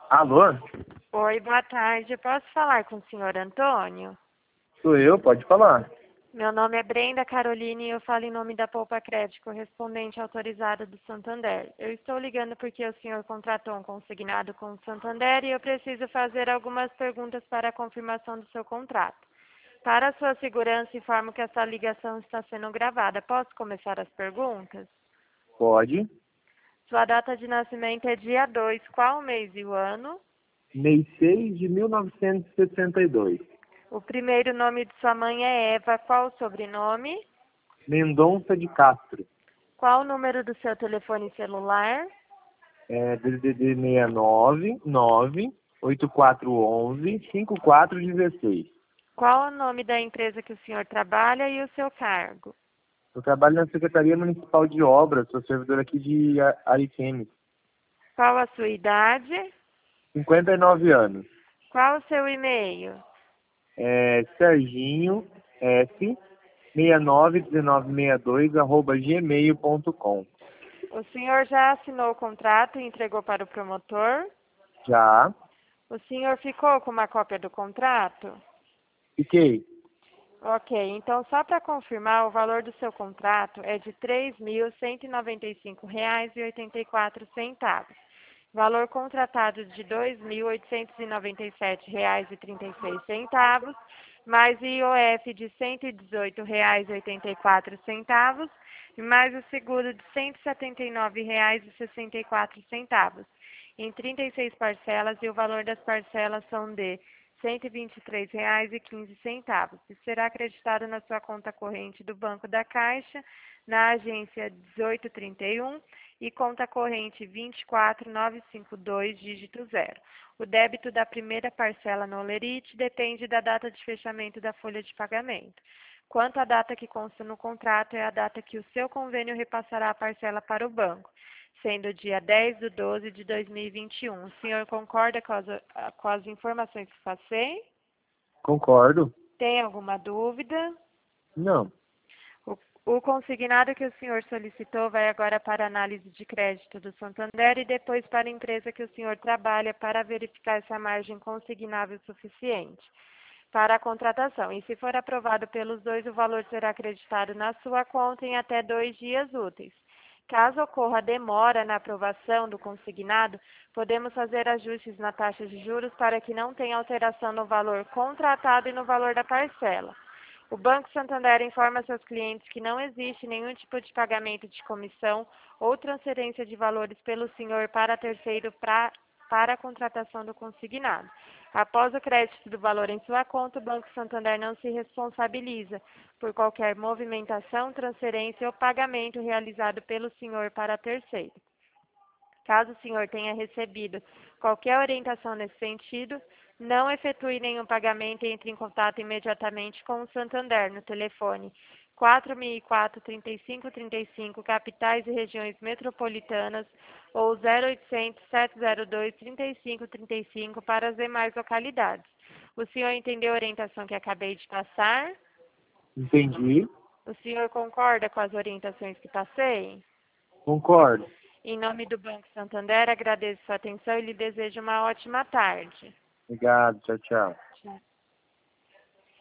Alô? Oi, boa tarde. Posso falar com o senhor Antônio? Sou eu, pode falar. Meu nome é Brenda Caroline e eu falo em nome da Poupa Crédito, correspondente autorizada do Santander. Eu estou ligando porque o senhor contratou um consignado com o Santander e eu preciso fazer algumas perguntas para a confirmação do seu contrato. Para a sua segurança, informo que essa ligação está sendo gravada. Posso começar as perguntas? Pode. Sua data de nascimento é dia 2. Qual o mês e o ano? Mês 6 de 1962. O primeiro nome de sua mãe é Eva. Qual o sobrenome? Mendonça de Castro. Qual o número do seu telefone celular? DDD 69 9 8411 5416. Qual o nome da empresa que o senhor trabalha e o seu cargo? Eu trabalho na Secretaria Municipal de Obras, sou servidor aqui de Ariquemes. Qual a sua idade? 59 anos. Qual o seu e-mail? Serginho S 691962 @gmail.com. O senhor já assinou o contrato e entregou para o promotor? Já. O senhor ficou com uma cópia do contrato? Fiquei. Ok, então só para confirmar, o valor do seu contrato é de R$ 3.195,84. Valor contratado de R$ 2.897,36, mais IOF de R$ 118,84 e mais o seguro de R$ 179,64 em 36 parcelas, e o valor das parcelas são de R$ 123,15 e será acreditado na sua conta corrente do Banco da Caixa, na agência 1831 e conta corrente 24952, dígito 0. O débito da primeira parcela no Olerite depende da data de fechamento da folha de pagamento. Quanto à data que consta no contrato, é a data que o seu convênio repassará a parcela para o banco, sendo dia 10/12/2021. O senhor concorda com as informações que passei? Concordo. Tem alguma dúvida? Não. O consignado que o senhor solicitou vai agora para análise de crédito do Santander e depois para a empresa que o senhor trabalha para verificar se a margem consignável suficiente para a contratação. E se for aprovado pelos dois, o valor será acreditado na sua conta em até 2 dias úteis. Caso ocorra demora na aprovação do consignado, podemos fazer ajustes na taxa de juros para que não tenha alteração no valor contratado e no valor da parcela. O Banco Santander informa seus clientes que não existe nenhum tipo de pagamento de comissão ou transferência de valores pelo senhor para terceiro para a contratação do consignado. Após o crédito do valor em sua conta, o Banco Santander não se responsabiliza por qualquer movimentação, transferência ou pagamento realizado pelo senhor para terceiro. Caso o senhor tenha recebido qualquer orientação nesse sentido, não efetue nenhum pagamento e entre em contato imediatamente com o Santander no telefone 4004-3535, capitais e regiões metropolitanas, ou 0800-702-3535 para as demais localidades. O senhor entendeu a orientação que acabei de passar? Entendi. O senhor concorda com as orientações que passei? Concordo. Em nome do Banco Santander, agradeço sua atenção e lhe desejo uma ótima tarde. Obrigado. Tchau, tchau. Tchau.